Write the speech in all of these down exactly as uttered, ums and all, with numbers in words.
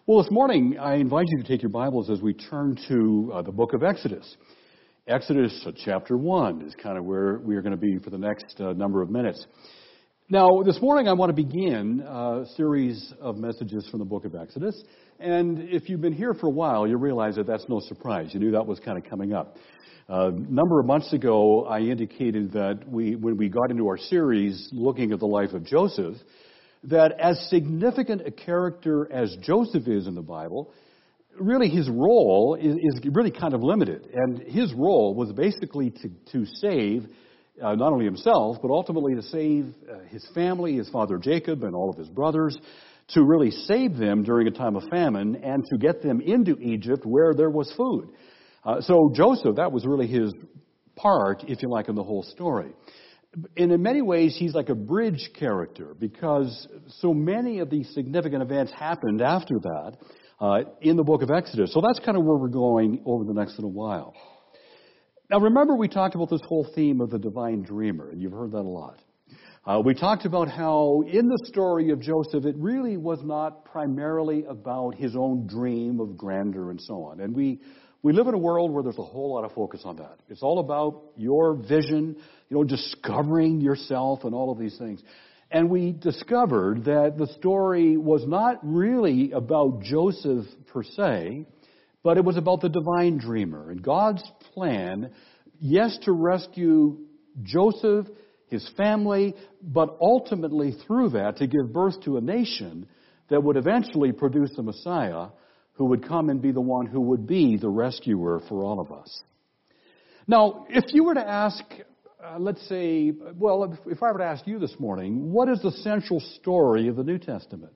Well, this morning, I invite you to take your Bibles as we turn to uh, the book of Exodus. Exodus uh, chapter one is kind of where we are going to be for the next uh, number of minutes. Now, this morning I want to begin a series of messages from the book of Exodus. And if you've been here for a while, you realize that that's no surprise. You knew that was kind of coming up. Uh, a number of months ago, I indicated that we, when we got into our series looking at the life of Joseph, that as significant a character as Joseph is in the Bible, really his role is, is really kind of limited. And his role was basically to, to save uh, not only himself, but ultimately to save uh, his family, his father Jacob, and all of his brothers, to really save them during a time of famine and to get them into Egypt where there was food. Uh, so Joseph, that was really his part, if you like, in the whole story. And in many ways, he's like a bridge character because so many of these significant events happened after that uh, in the book of Exodus. So that's kind of where we're going over the next little while. Now, remember we talked about this whole theme of the divine dreamer, and you've heard that a lot. Uh, we talked about how in the story of Joseph, it really was not primarily about his own dream of grandeur and so on. And we We live in a world where there's a whole lot of focus on that. It's all about your vision, you know, discovering yourself and all of these things. And we discovered that the story was not really about Joseph per se, but it was about the divine dreamer and God's plan, yes, to rescue Joseph, his family, but ultimately through that to give birth to a nation that would eventually produce the Messiah, who would come and be the one who would be the rescuer for all of us. Now, if you were to ask, uh, let's say, well, if, if I were to ask you this morning, what is the central story of the New Testament?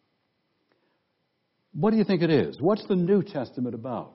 What do you think it is? What's the New Testament about?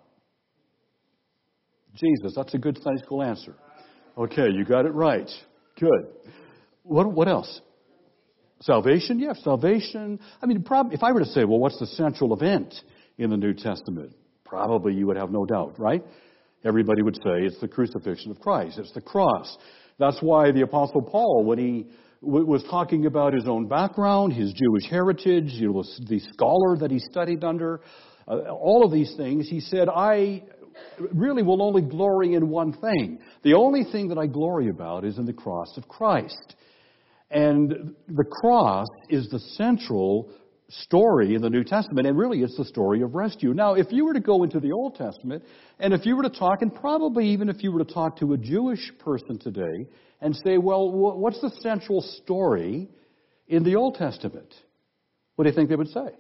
Jesus. That's a good Sunday school answer. Okay, you got it right. Good. What, what else? Salvation? Yes, salvation. I mean, prob- if I were to say, well, what's the central event in the New Testament? Probably you would have no doubt, right? Everybody would say it's the crucifixion of Christ. It's the cross. That's why the Apostle Paul, when he w- was talking about his own background, his Jewish heritage, you know, the scholar that he studied under, uh, all of these things, he said, I really will only glory in one thing. The only thing that I glory about is in the cross of Christ. And the cross is the central story in the New Testament, and really it's the story of rescue. Now, if you were to go into the Old Testament, and if you were to talk, and probably even if you were to talk to a Jewish person today, and say, well, what's the central story in the Old Testament? What do you think they would say?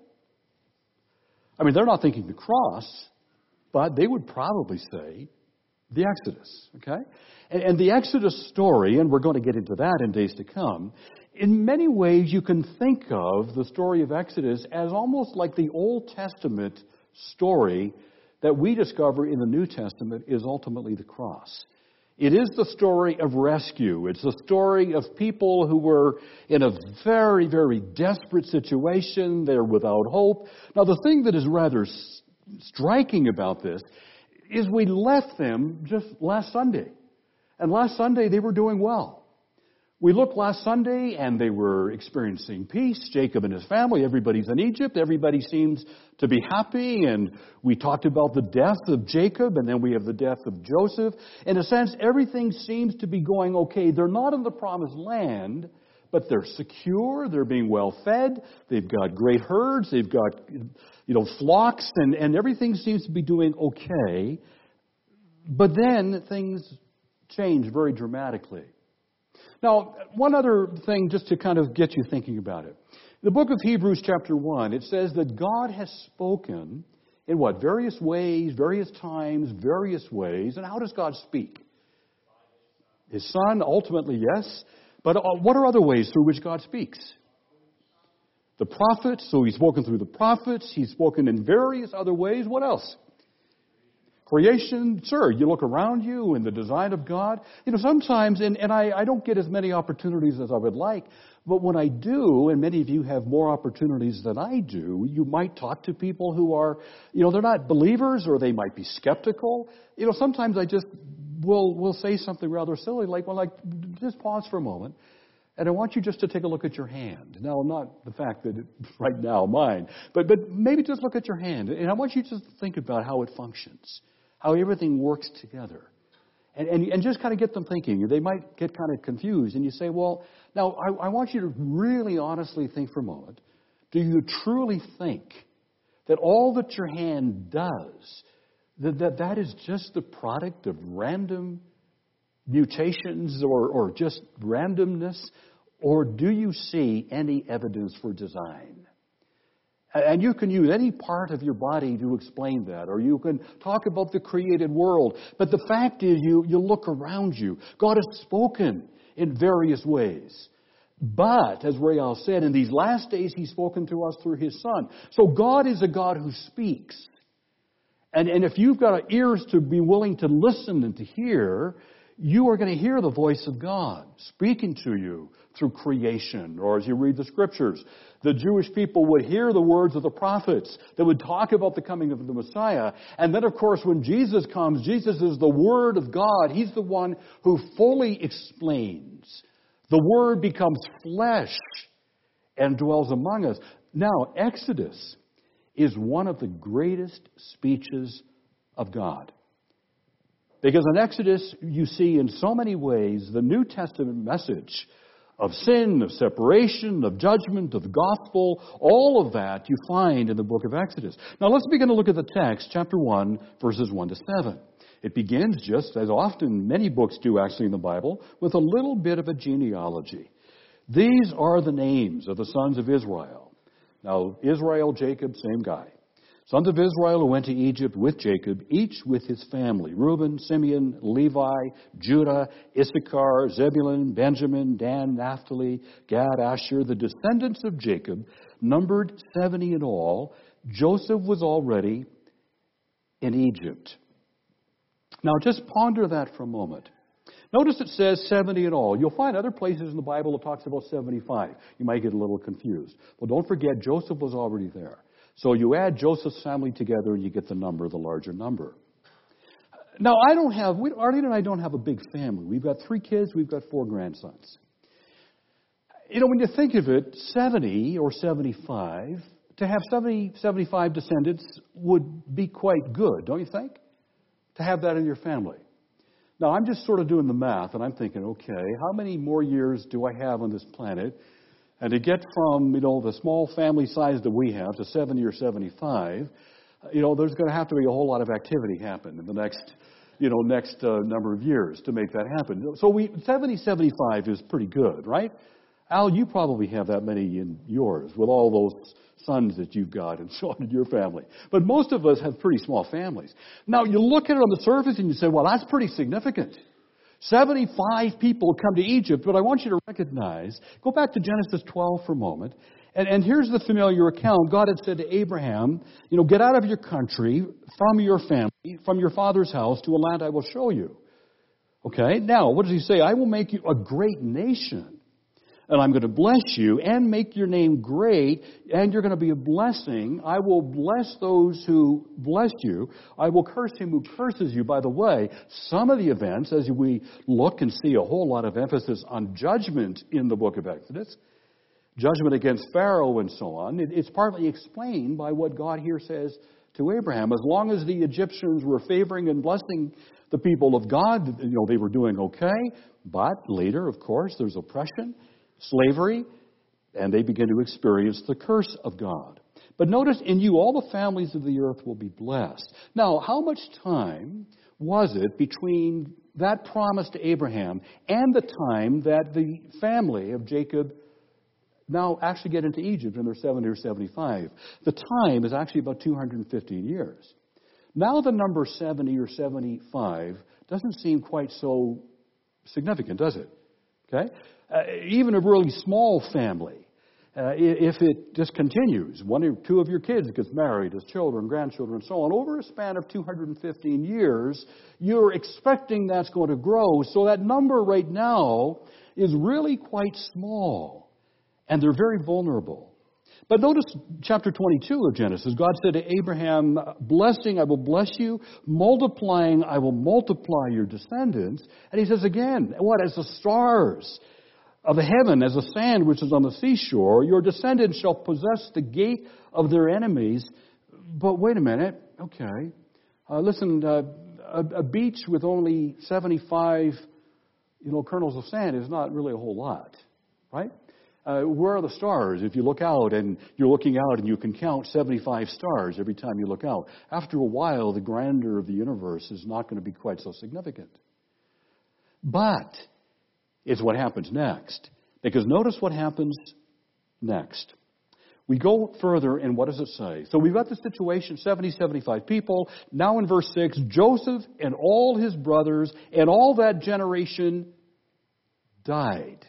I mean, they're not thinking the cross, but they would probably say the Exodus, okay? And, and the Exodus story, and we're going to get into that in days to come, in many ways, you can think of the story of Exodus as almost like the Old Testament story that we discover in the New Testament is ultimately the cross. It is the story of rescue. It's the story of people who were in a very, very desperate situation. They're without hope. Now, the thing that is rather striking about this is we left them just last Sunday. And last Sunday, they were doing well. We looked last Sunday, and they were experiencing peace. Jacob and his family, everybody's in Egypt. Everybody seems to be happy. And we talked about the death of Jacob, and then we have the death of Joseph. In a sense, everything seems to be going okay. They're not in the promised land, but they're secure. They're being well fed. They've got great herds. They've got, you know, flocks, and, and everything seems to be doing okay. But then things change very dramatically. Now, one other thing just to kind of get you thinking about it. The book of Hebrews chapter one, it says that God has spoken in what? Various ways, various times, various ways. And how does God speak? His Son, ultimately, yes. But what are other ways through which God speaks? The prophets, so He's spoken through the prophets. He's spoken in various other ways. What else? Creation, sure, you look around you and the design of God. You know, sometimes, and, and I, I don't get as many opportunities as I would like, but when I do, and many of you have more opportunities than I do, you might talk to people who are, you know, they're not believers or they might be skeptical. You know, sometimes I just will will say something rather silly, like, well, like, just pause for a moment And I want you just to take a look at your hand. Now, not the fact that it's right now mine, but, but maybe just look at your hand. And I want you to think about how it functions, how everything works together. And, and, and just kind of get them thinking. They might get kind of confused. And you say, well, now I, I want you to really honestly think for a moment. Do you truly think that all that your hand does, that that, that is just the product of random mutations or, or just randomness? Or do you see any evidence for design? And you can use any part of your body to explain that, or you can talk about the created world. But the fact is, you, you look around you. God has spoken in various ways. But, as Rael said, in these last days, He's spoken to us through His Son. So God is a God who speaks. And, and if you've got ears to be willing to listen and to hear, you are going to hear the voice of God speaking to you through creation, or as you read the Scriptures. The Jewish people would hear the words of the prophets that would talk about the coming of the Messiah. And then, of course, when Jesus comes, Jesus is the Word of God. He's the one who fully explains. The Word becomes flesh and dwells among us. Now, Exodus is one of the greatest speeches of God. Because in Exodus, you see in so many ways the New Testament message of sin, of separation, of judgment, of the gospel, all of that you find in the book of Exodus. Now let's begin to look at the text, chapter one, verses one to seven. It begins, just as often many books do actually in the Bible, with a little bit of a genealogy. These are the names of the sons of Israel. Now, Israel, Jacob, same guy. Sons of Israel who went to Egypt with Jacob, each with his family. Reuben, Simeon, Levi, Judah, Issachar, Zebulun, Benjamin, Dan, Naphtali, Gad, Asher. The descendants of Jacob numbered seventy in all. Joseph was already in Egypt. Now just ponder that for a moment. Notice it says seventy in all. You'll find other places in the Bible that talks about seventy-five. You might get a little confused. Well, don't forget, Joseph was already there. So you add Joseph's family together and you get the number, the larger number. Now, I don't have, we, Arlene and I don't have a big family. We've got three kids, we've got four grandsons. You know, when you think of it, seventy or seventy-five, to have seventy, seventy-five descendants would be quite good, don't you think? To have that in your family. Now, I'm just sort of doing the math, and I'm thinking, okay, how many more years do I have on this planet? And to get from, you know, the small family size that we have to seventy or seventy-five, you know, there's going to have to be a whole lot of activity happen in the next, you know, next uh, number of years to make that happen. So we seventy, seventy-five is pretty good, right? Al, you probably have that many in yours with all those sons that you've got and so on in your family. But most of us have pretty small families. Now, you look at it on the surface and you say, well, that's pretty significant. seventy-five people come to Egypt, but I want you to recognize, go back to Genesis twelve for a moment, and, and here's the familiar account. God had said to Abraham, you know, get out of your country, from your family, from your father's house, to a land I will show you. Okay, now, what does he say? I will make you a great nation. And I'm going to bless you and make your name great, and you're going to be a blessing. I will bless those who bless you. I will curse him who curses you. By the way, some of the events, as we look and see a whole lot of emphasis on judgment in the book of Exodus, judgment against Pharaoh and so on, it, it's partly explained by what God here says to Abraham. As long as the Egyptians were favoring and blessing the people of God, you know, they were doing okay. But later, of course, there's oppression, slavery, and they begin to experience the curse of God. But notice, in you all the families of the earth will be blessed. Now, how much time was it between that promise to Abraham and the time that the family of Jacob now actually get into Egypt and they're seventy or seventy-five? The time is actually about two hundred fifteen years. Now the number seventy or seventy-five doesn't seem quite so significant, does it? Okay? Uh, even a really small family, uh, if it just continues, one or two of your kids gets married as children, grandchildren, and so on, over a span of two hundred fifteen years, you're expecting that's going to grow. So that number right now is really quite small, and they're very vulnerable. But notice chapter twenty-two of Genesis. God said to Abraham, blessing, I will bless you. Multiplying, I will multiply your descendants. And he says again, what? As the stars of the heaven as the sand which is on the seashore. Your descendants shall possess the gate of their enemies. But wait a minute. Okay. Uh, listen, uh, a, a beach with only seventy-five, you know, kernels of sand is not really a whole lot, right? Uh, where are the stars? If you look out and you're looking out and you can count seventy-five stars every time you look out, after a while, the grandeur of the universe is not going to be quite so significant. But it's what happens next. Because notice what happens next. We go further, and what does it say? So we've got the situation, seventy, seventy-five people. Now in verse six, Joseph and all his brothers and all that generation died.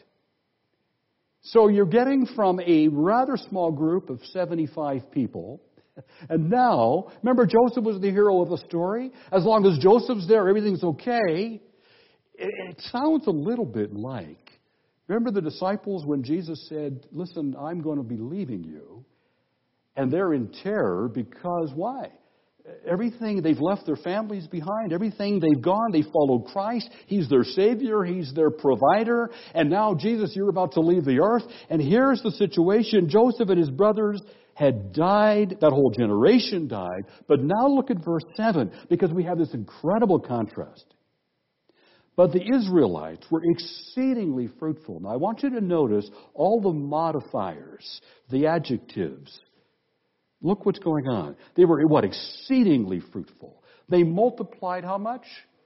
So you're getting from a rather small group of seventy-five people, and now, remember Joseph was the hero of the story? As long as Joseph's there, everything's okay. It sounds a little bit like, remember the disciples when Jesus said, listen, I'm going to be leaving you. And they're in terror because why? Everything, they've left their families behind. Everything they've gone, they followed Christ. He's their Savior. He's their provider. And now, Jesus, you're about to leave the earth. And here's the situation. Joseph and his brothers had died. That whole generation died. But now look at verse seven, because we have this incredible contrast. But the Israelites were exceedingly fruitful. Now, I want you to notice all the modifiers, the adjectives. Look what's going on. They were, what, exceedingly fruitful. They multiplied how much?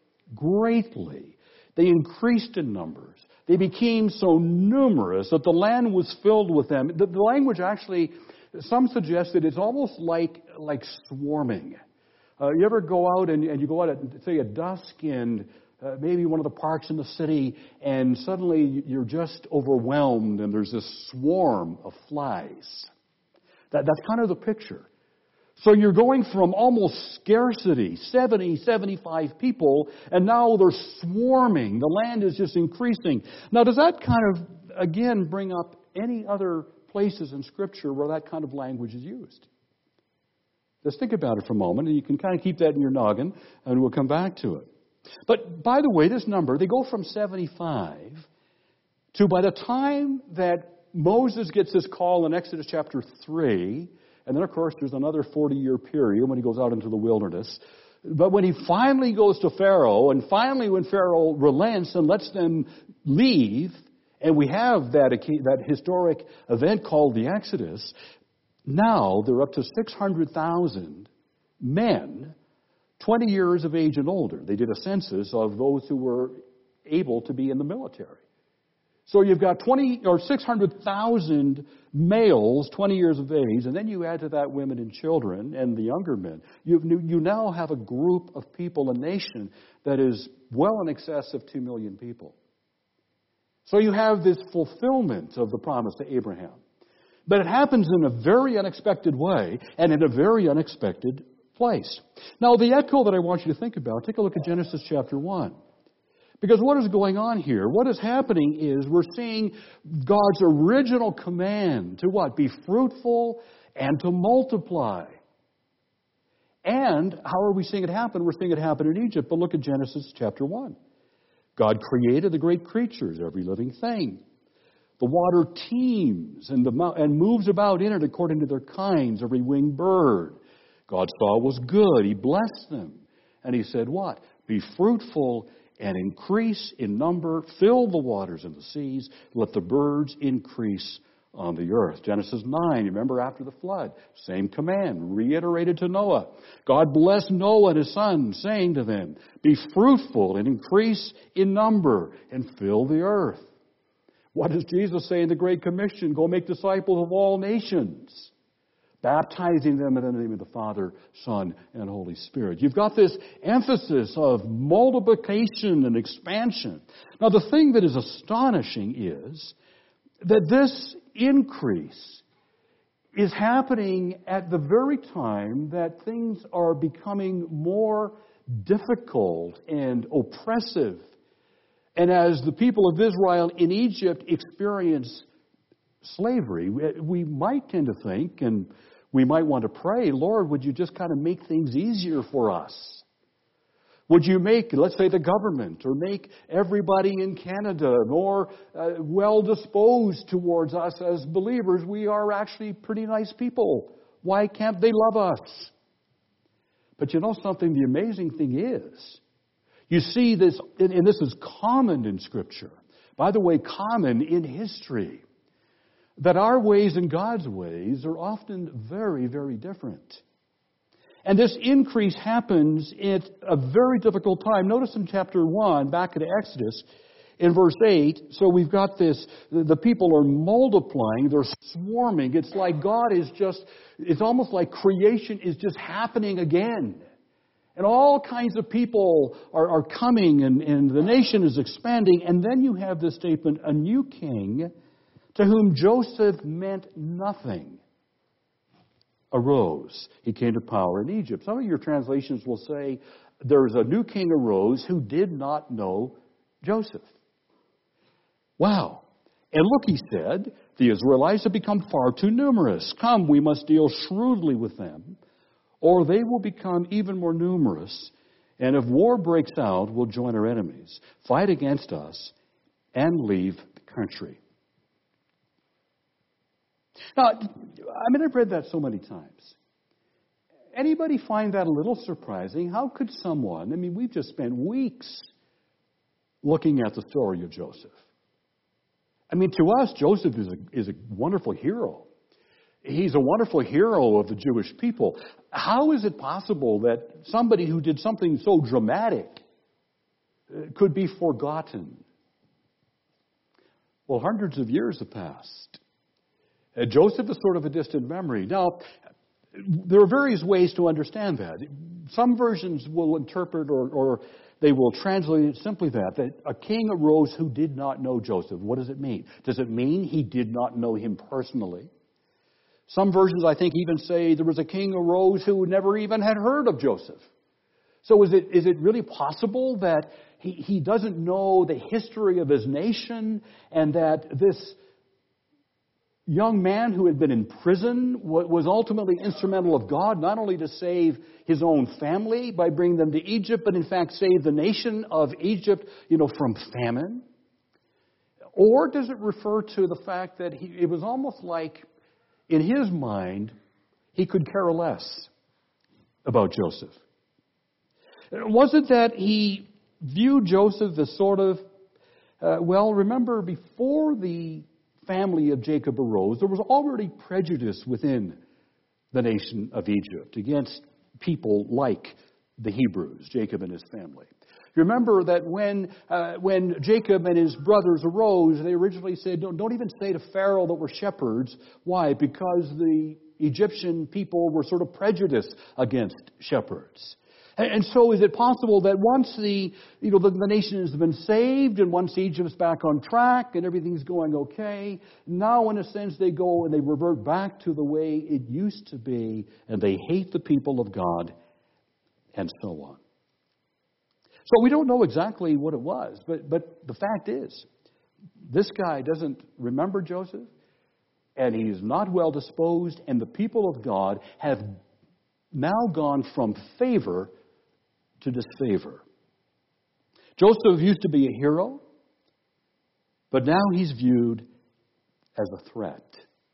Greatly. They increased in numbers. They became so numerous that the land was filled with them. The, the language actually, some suggest that it's almost like, like swarming. Uh, you ever go out and, and you go out at, say, at dusk and Uh, maybe one of the parks in the city, and suddenly you're just overwhelmed, and there's this swarm of flies. That, that's kind of the picture. So you're going from almost scarcity, seventy, seventy-five people, and now they're swarming. The land is just increasing. Now, does that kind of, again, bring up any other places in Scripture where that kind of language is used? Just think about it for a moment, and you can kind of keep that in your noggin, and we'll come back to it. But, by the way, this number, they go from seventy-five to by the time that Moses gets this call in Exodus chapter three, and then, of course, there's another forty-year period when he goes out into the wilderness. But when he finally goes to Pharaoh, and finally when Pharaoh relents and lets them leave, and we have that, that historic event called the Exodus, now they're up to six hundred thousand men, twenty years of age and older. They did a census of those who were able to be in the military. So you've got twenty or six hundred thousand males, twenty years of age, and then you add to that women and children and the younger men. You, you now have a group of people, a nation that is well in excess of two million people. So you have this fulfillment of the promise to Abraham. But it happens in a very unexpected way and in a very unexpected place. Now, the echo that I want you to think about, take a look at Genesis chapter one. Because what is going on here? What is happening is we're seeing God's original command to what? Be fruitful and to multiply. And how are we seeing it happen? We're seeing it happen in Egypt. But look at Genesis chapter one. God created the great creatures, every living thing. The water teems and, the, and moves about in it according to their kinds, every winged bird. God saw it was good. He blessed them. And He said what? Be fruitful and increase in number. Fill the waters and the seas. Let the birds increase on the earth. Genesis nine, remember after the flood. Same command reiterated to Noah. God blessed Noah and his sons, saying to them, be fruitful and increase in number and fill the earth. What does Jesus say in the Great Commission? Go make disciples of all nations, baptizing them in the name of the Father, Son, and Holy Spirit. You've got this emphasis of multiplication and expansion. Now, the thing that is astonishing is that this increase is happening at the very time that things are becoming more difficult and oppressive. And as the people of Israel in Egypt experience slavery, we might tend to think, and we might want to pray, Lord, would you just kind of make things easier for us? Would you make, let's say, the government or make everybody in Canada more uh, well-disposed towards us as believers? We are actually pretty nice people. Why can't they love us? But you know something? The amazing thing is, you see this, and this is common in Scripture. By the way, common in history. That our ways and God's ways are often very, very different. And this increase happens at a very difficult time. Notice in chapter one, back in Exodus, in verse eight, so we've got this, the people are multiplying, they're swarming. It's like God is just, it's almost like creation is just happening again. And all kinds of people are, are coming, and, and the nation is expanding. And then you have this statement, a new king to whom Joseph meant nothing arose. He came to power in Egypt. Some of your translations will say, there's a new king arose who did not know Joseph. Wow. And look, he said, the Israelites have become far too numerous. Come, we must deal shrewdly with them, or they will become even more numerous. And if war breaks out, we'll join our enemies, fight against us, and leave the country. Now, I mean, I've read that so many times. Anybody find that a little surprising? How could someone, I mean, we've just spent weeks looking at the story of Joseph. I mean, to us, Joseph is a, is a wonderful hero. He's a wonderful hero of the Jewish people. How is it possible that somebody who did something so dramatic could be forgotten? Well, hundreds of years have passed. Uh, Joseph is sort of a distant memory. Now, there are various ways to understand that. Some versions will interpret or, or they will translate it simply that, that a king arose who did not know Joseph. What does it mean? Does it mean he did not know him personally? Some versions, I think, even say there was a king arose who never even had heard of Joseph. So is it is it really possible that he, he doesn't know the history of his nation, and that this young man who had been in prison was ultimately instrumental of God, not only to save his own family by bringing them to Egypt, but in fact save the nation of Egypt, you know, from famine? Or does it refer to the fact that he, it was almost like, in his mind, he could care less about Joseph? Was it that he viewed Joseph as sort of, uh, well, remember, before the family of Jacob arose, there was already prejudice within the nation of Egypt against people like the Hebrews, Jacob and his family. You remember that when uh, when Jacob and his brothers arose, they originally said, don't, don't even say to Pharaoh that we're shepherds. Why? Because the Egyptian people were sort of prejudiced against shepherds. And so is it possible that once the, you know, the, the nation has been saved, and once Egypt's back on track and everything's going okay, now in a sense they go and they revert back to the way it used to be, and they hate the people of God, and so on. So we don't know exactly what it was, but, but the fact is, this guy doesn't remember Joseph, and he's not well disposed, and the people of God have now gone from favor to disfavor. Joseph used to be a hero, but now he's viewed as a threat.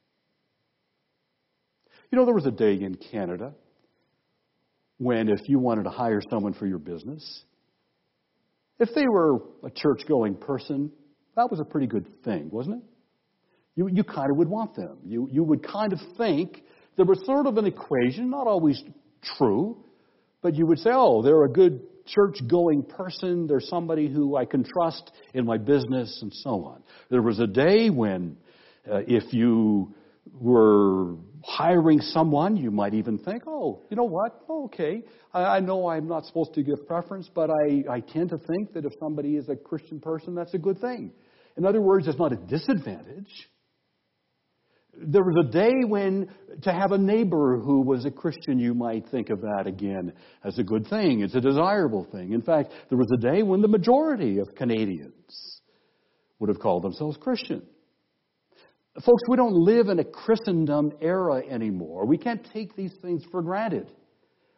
You know, there was a day in Canada when if you wanted to hire someone for your business, if they were a church-going person, that was a pretty good thing, wasn't it? You, you kind of would want them. You, you would kind of think there was sort of an equation, not always true, but you would say, oh, they're a good church-going person. They're somebody who I can trust in my business, and so on. There was a day when uh, if you were hiring someone, you might even think, oh, you know what? Oh, okay, I, I know I'm not supposed to give preference, but I, I tend to think that if somebody is a Christian person, that's a good thing. In other words, it's not a disadvantage. There was a day when to have a neighbor who was a Christian, you might think of that again as a good thing. It's a desirable thing. In fact, there was a day when the majority of Canadians would have called themselves Christian. Folks, we don't live in a Christendom era anymore. We can't take these things for granted.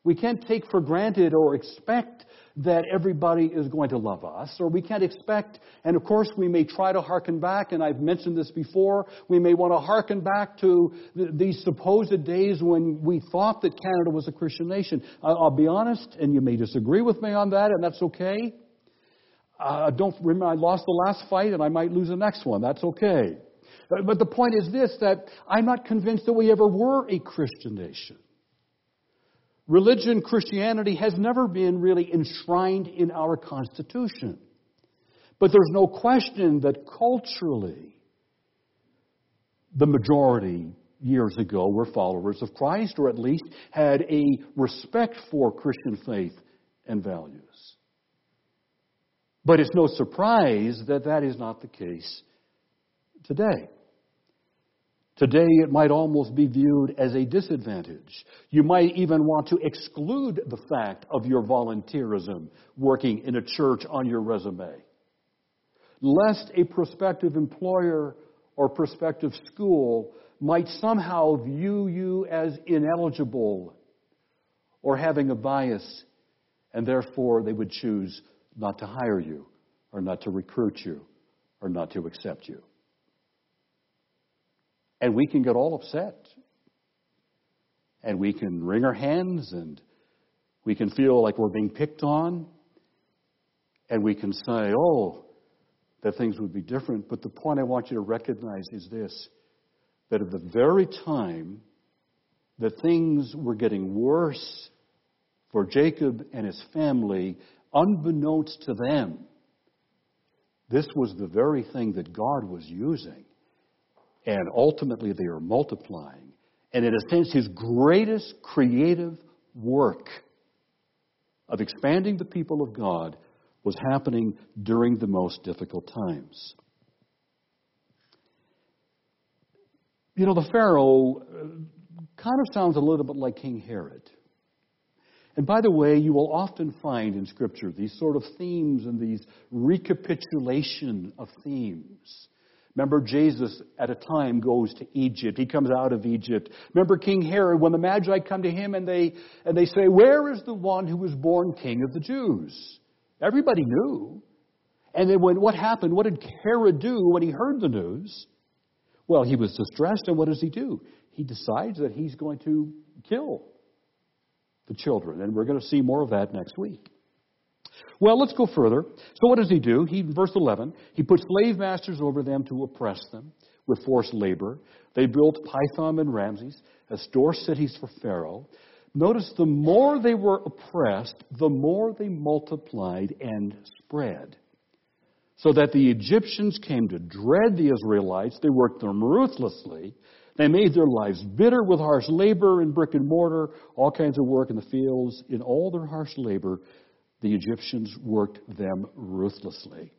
We can't take for granted or expect that everybody is going to love us, or we can't expect, and of course we may try to hearken back, and I've mentioned this before, we may want to hearken back to th- these supposed days when we thought that Canada was a Christian nation. I- I'll be honest, and you may disagree with me on that, and that's okay. Uh, don't remember, I lost the last fight, and I might lose the next one. That's okay. But, but the point is this, that I'm not convinced that we ever were a Christian nation. Religion, Christianity, has never been really enshrined in our Constitution. But there's no question that culturally, the majority years ago were followers of Christ, or at least had a respect for Christian faith and values. But it's no surprise that that is not the case today. Today, it might almost be viewed as a disadvantage. You might even want to exclude the fact of your volunteerism working in a church on your resume, lest a prospective employer or prospective school might somehow view you as ineligible or having a bias, and therefore they would choose not to hire you or not to recruit you or not to accept you. And we can get all upset. And we can wring our hands and we can feel like we're being picked on. And we can say, oh, that things would be different. But the point I want you to recognize is this, that at the very time that things were getting worse for Jacob and his family, unbeknownst to them, this was the very thing that God was using. And ultimately they are multiplying. And in a sense, his greatest creative work of expanding the people of God was happening during the most difficult times. You know, the Pharaoh kind of sounds a little bit like King Herod. And by the way, you will often find in Scripture these sort of themes and these recapitulation of themes. Remember, Jesus at a time goes to Egypt. He comes out of Egypt. Remember King Herod, when the Magi come to him and they and they say, where is the one who was born king of the Jews? Everybody knew. And then when what happened? What did Herod do when he heard the news? Well, he was distressed, and what does he do? He decides that he's going to kill the children. And we're going to see more of that next week. Well, let's go further. So what does he do? He, verse eleven, he put slave masters over them to oppress them with forced labor. They built Pithom and Ramses as store cities for Pharaoh. Notice the more they were oppressed, the more they multiplied and spread. So that the Egyptians came to dread the Israelites. They worked them ruthlessly. They made their lives bitter with harsh labor in brick and mortar, all kinds of work in the fields. In all their harsh labor, the Egyptians worked them ruthlessly.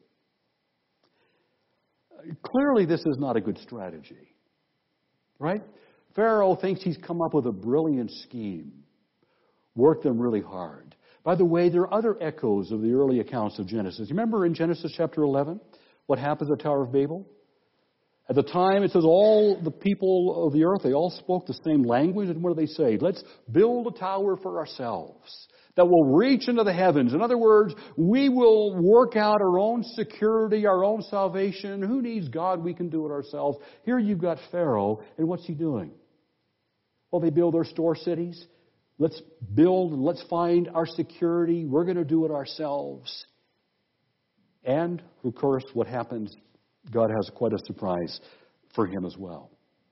Clearly, this is not a good strategy, right? Pharaoh thinks he's come up with a brilliant scheme. Work them really hard. By the way, there are other echoes of the early accounts of Genesis. Remember in Genesis chapter eleven, what happens at the Tower of Babel? At the time, it says all the people of the earth, they all spoke the same language. And what do they say? Let's build a tower for ourselves that will reach into the heavens. In other words, we will work out our own security, our own salvation. Who needs God? We can do it ourselves. Here you've got Pharaoh, and what's he doing? Well, they build their store cities. Let's build, let's find our security. We're going to do it ourselves. And, of course, what happens? God has quite a surprise for him as well.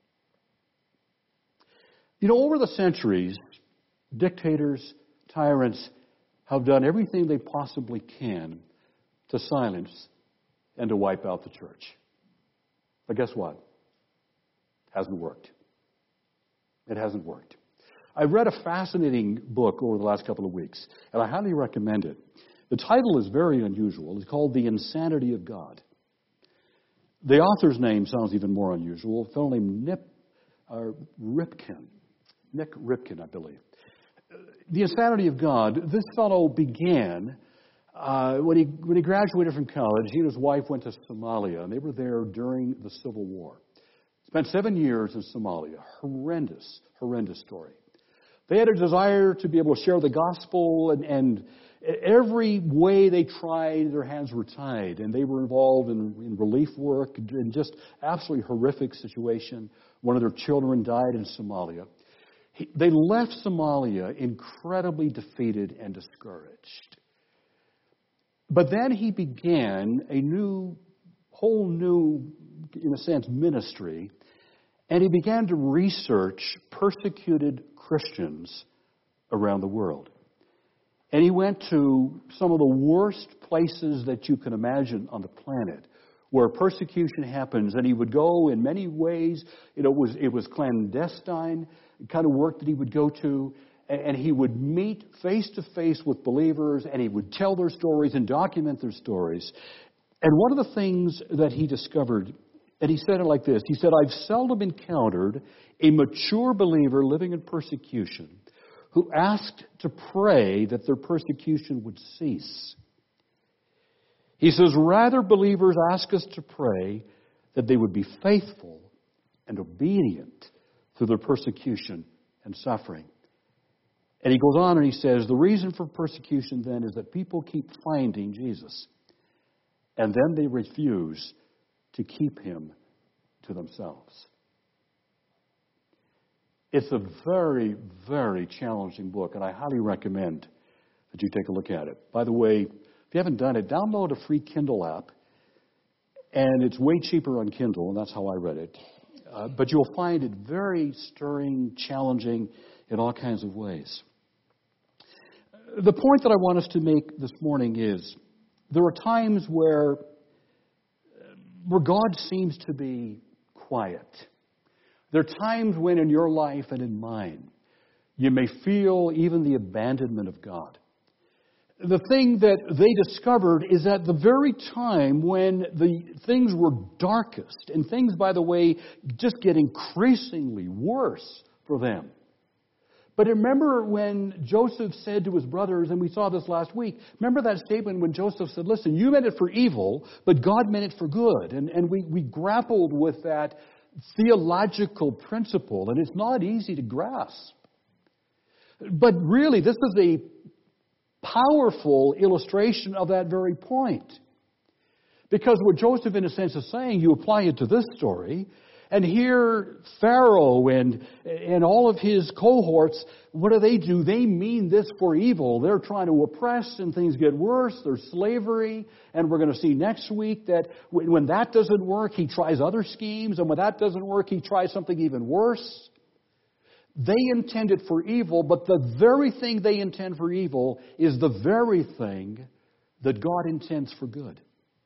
You know, over the centuries, dictators, tyrants have done everything they possibly can to silence and to wipe out the church. But guess what? It hasn't worked. It hasn't worked. I read a fascinating book over the last couple of weeks, and I highly recommend it. The title is very unusual. It's called The Insanity of God. The author's name sounds even more unusual. A fellow named Nip, uh, Ripken. Nick Ripken, I believe. The Insanity of God, this fellow began uh, when he when he graduated from college. He and his wife went to Somalia, and they were there during the Civil War. Spent seven years in Somalia. Horrendous, horrendous story. They had a desire to be able to share the gospel, and, and every way they tried, their hands were tied. And they were involved in, in relief work, in just absolutely horrific situation. One of their children died in Somalia. He, they left Somalia incredibly defeated and discouraged. But then he began a new, whole new, in a sense, ministry. And he began to research persecuted Christians around the world. And he went to some of the worst places that you can imagine on the planet where persecution happens. And he would go in many ways. You know, it was, it was clandestine kind of work that he would go to. And he would meet face to face with believers, and he would tell their stories and document their stories. And one of the things that he discovered, and he said it like this, he said, I've seldom encountered a mature believer living in persecution who asked to pray that their persecution would cease. He says, rather believers ask us to pray that they would be faithful and obedient through their persecution and suffering. And he goes on and he says, the reason for persecution then is that people keep finding Jesus. And then they refuse to keep him to themselves. It's a very, very challenging book, and I highly recommend that you take a look at it. By the way, if you haven't done it, download a free Kindle app. And it's way cheaper on Kindle, and that's how I read it. Uh, but you'll find it very stirring, challenging in all kinds of ways. The point that I want us to make this morning is there are times where, where God seems to be quiet. There are times when in your life and in mine, you may feel even the abandonment of God. The thing that they discovered is at the very time when the things were darkest, and things, by the way, just get increasingly worse for them. But remember when Joseph said to his brothers, and we saw this last week, remember that statement when Joseph said, listen, you meant it for evil, but God meant it for good. And, and we, we grappled with that theological principle, and it's not easy to grasp. But really, this is a powerful illustration of that very point. Because what Joseph, in a sense, is saying, you apply it to this story, and here Pharaoh and, and all of his cohorts, what do they do? They mean this for evil. They're trying to oppress, and things get worse. There's slavery, and we're going to see next week that when that doesn't work, he tries other schemes, and when that doesn't work, he tries something even worse. They intend it for evil, but the very thing they intend for evil is the very thing that God intends for good.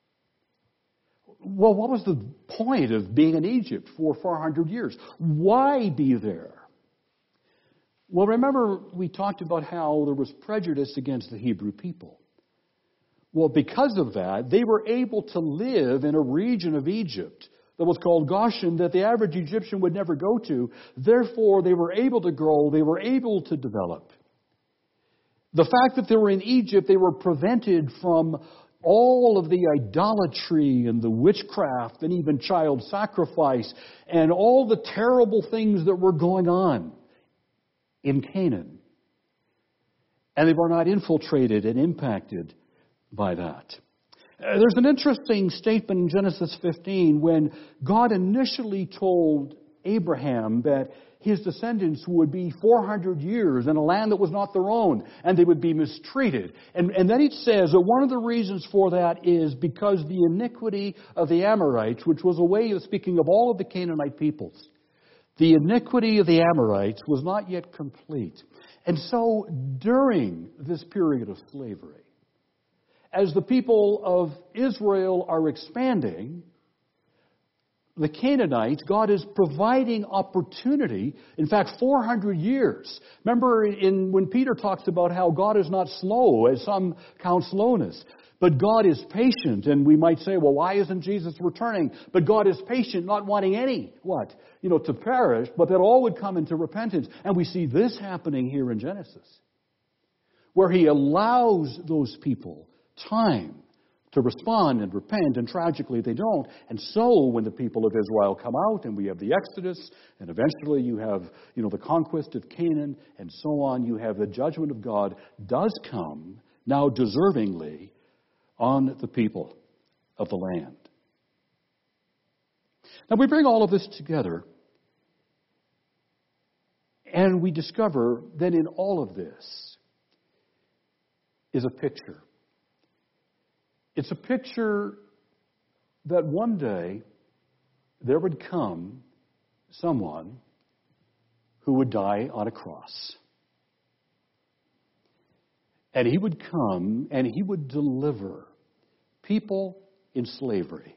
Well, what was the point of being in Egypt for four hundred years? Why be there? Well, remember we talked about how there was prejudice against the Hebrew people. Well, because of that, they were able to live in a region of Egypt that was called Goshen that the average Egyptian would never go to. Therefore, they were able to grow. They were able to develop. The fact that they were in Egypt, they were prevented from all of the idolatry and the witchcraft and even child sacrifice and all the terrible things that were going on in Canaan. And they were not infiltrated and impacted by that. Uh, there's an interesting statement in Genesis fifteen when God initially told Abraham that his descendants would be four hundred years in a land that was not their own, and they would be mistreated. And, and then it says that one of the reasons for that is because the iniquity of the Amorites, which was a way of speaking of all of the Canaanite peoples, the iniquity of the Amorites was not yet complete. And so during this period of slavery, as the people of Israel are expanding, the Canaanites, God is providing opportunity. In fact, four hundred years. Remember in, when Peter talks about how God is not slow, as some count slowness, but God is patient. And we might say, well, why isn't Jesus returning? But God is patient, not wanting any, what? You know, to perish, but that all would come into repentance. And we see this happening here in Genesis, where He allows those people time to respond and repent, and tragically they don't. And so when the people of Israel come out and we have the Exodus, and eventually you have, you know, the conquest of Canaan, and so on, you have the judgment of God does come, now deservingly, on the people of the land. Now we bring all of this together, and we discover that in all of this is a picture. It's a picture that one day there would come someone who would die on a cross. And he would come and he would deliver people in slavery.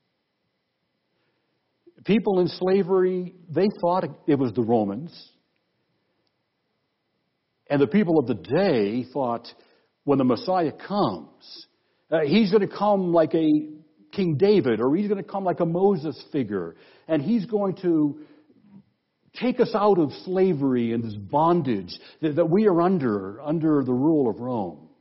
People in slavery, they thought it was the Romans. And the people of the day thought when the Messiah comes, Uh, he's going to come like a King David, or he's going to come like a Moses figure, and he's going to take us out of slavery and this bondage that, that we are under, under the rule of Rome.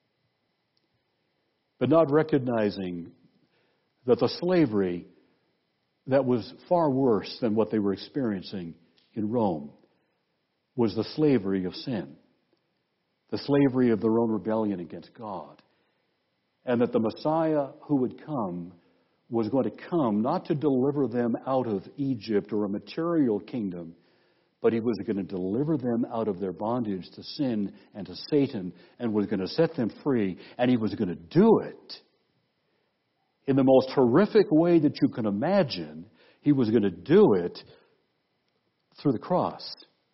But not recognizing that the slavery that was far worse than what they were experiencing in Rome was the slavery of sin, the slavery of their own rebellion against God. And that the Messiah who would come was going to come not to deliver them out of Egypt or a material kingdom, but he was going to deliver them out of their bondage to sin and to Satan, and was going to set them free. And he was going to do it in the most horrific way that you can imagine. He was going to do it through the cross.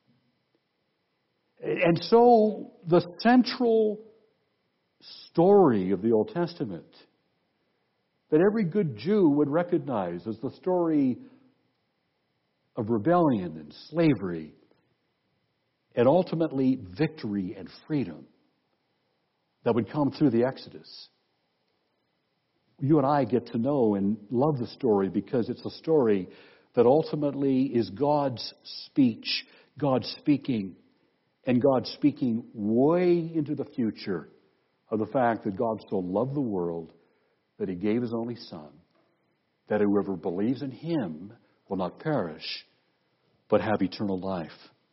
And so the central story of the Old Testament that every good Jew would recognize as the story of rebellion and slavery and ultimately victory and freedom that would come through the Exodus. You and I get to know and love the story because it's a story that ultimately is God's speech, God speaking, and God speaking way into the future of the fact that God so loved the world that he gave his only Son, that whoever believes in him will not perish, but have eternal life.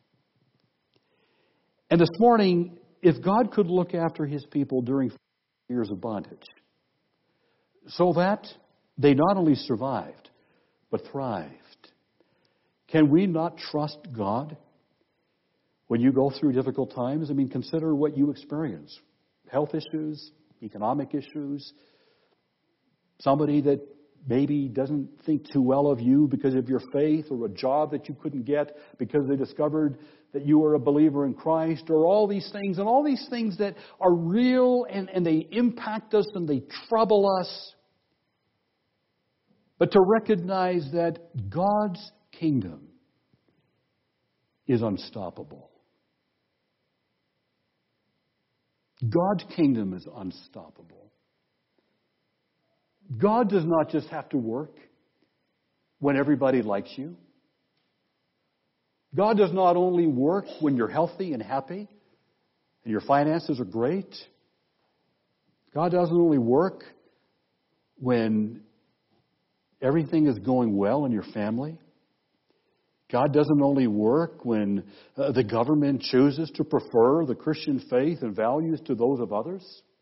And this morning, if God could look after his people during years of bondage, so that they not only survived, but thrived, can we not trust God when you go through difficult times? I mean, consider what you experience. Health issues, economic issues, somebody that maybe doesn't think too well of you because of your faith, or a job that you couldn't get because they discovered that you were a believer in Christ, or all these things, and all these things that are real and, and they impact us and they trouble us. But to recognize that God's kingdom is unstoppable. God's kingdom is unstoppable. God does not just have to work when everybody likes you. God does not only work when you're healthy and happy and your finances are great. God doesn't only work when everything is going well in your family. God doesn't only work when uh, the government chooses to prefer the Christian faith and values to those of others.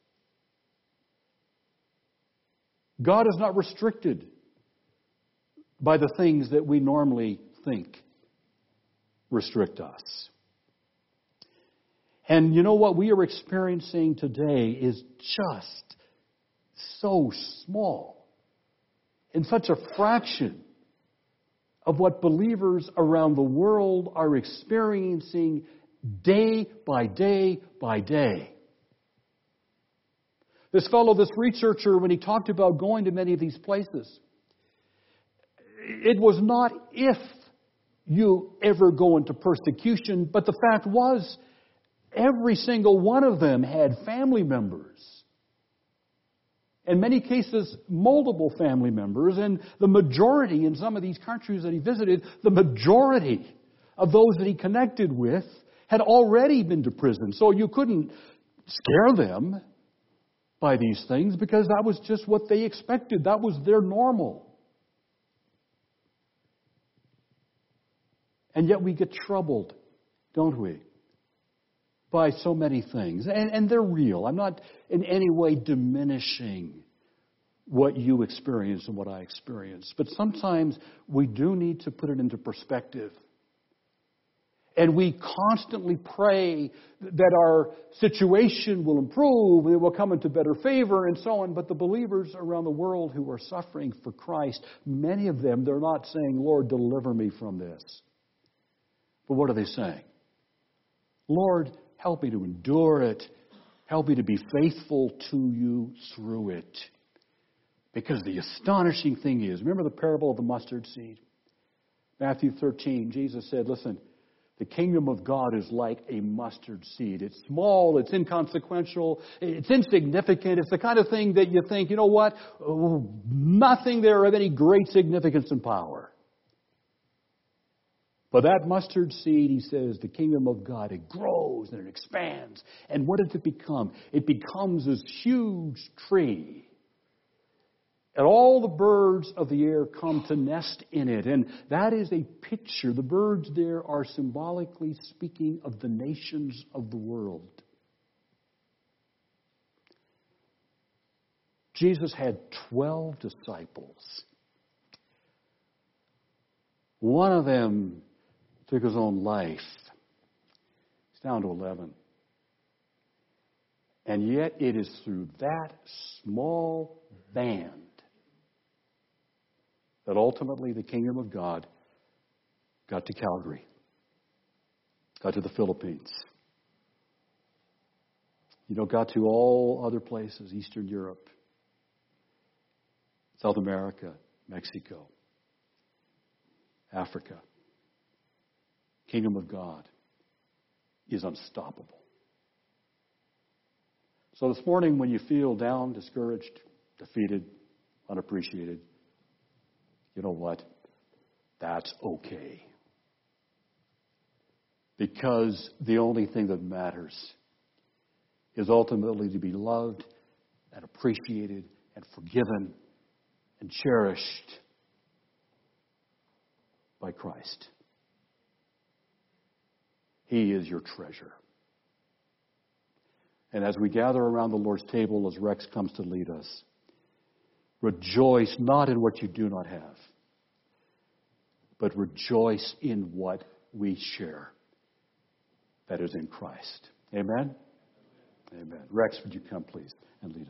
God is not restricted by the things that we normally think restrict us. And you know what we are experiencing today is just so small, in such a fraction of what believers around the world are experiencing day by day by day. This fellow, this researcher, when he talked about going to many of these places, it was not if you ever go into persecution, but the fact was every single one of them had family members. In many cases, multiple family members, and the majority in some of these countries that he visited, the majority of those that he connected with had already been to prison. So you couldn't scare them by these things because that was just what they expected. That was their normal. And yet we get troubled, don't we, by so many things. And, and they're real. I'm not in any way diminishing what you experience and what I experience. But sometimes we do need to put it into perspective. And we constantly pray that our situation will improve, it will come into better favor, and so on. But the believers around the world who are suffering for Christ, many of them, they're not saying, Lord, deliver me from this. But what are they saying? Lord, help me to endure it. Help me to be faithful to you through it. Because the astonishing thing is, remember the parable of the mustard seed? Matthew thirteen, Jesus said, listen, the kingdom of God is like a mustard seed. It's small, it's inconsequential, it's insignificant. It's the kind of thing that you think, you know what, oh, nothing there of any great significance and power. But that mustard seed, he says, the kingdom of God, it grows and it expands. And what does it become? It becomes this huge tree. And all the birds of the air come to nest in it. And that is a picture. The birds there are symbolically speaking of the nations of the world. Jesus had twelve disciples. One of them took his own life. It's down to eleven. And yet it is through that small band that ultimately the kingdom of God got to Calgary, got to the Philippines, you know, got to all other places, Eastern Europe, South America, Mexico, Africa. Kingdom of God is unstoppable. So this morning when you feel down, discouraged, defeated, unappreciated, you know what? That's okay. Because the only thing that matters is ultimately to be loved and appreciated and forgiven and cherished by Christ. He is your treasure. And as we gather around the Lord's table, as Rex comes to lead us, rejoice not in what you do not have, but rejoice in what we share. That is in Christ. Amen? Amen. Rex, would you come, please, and lead us?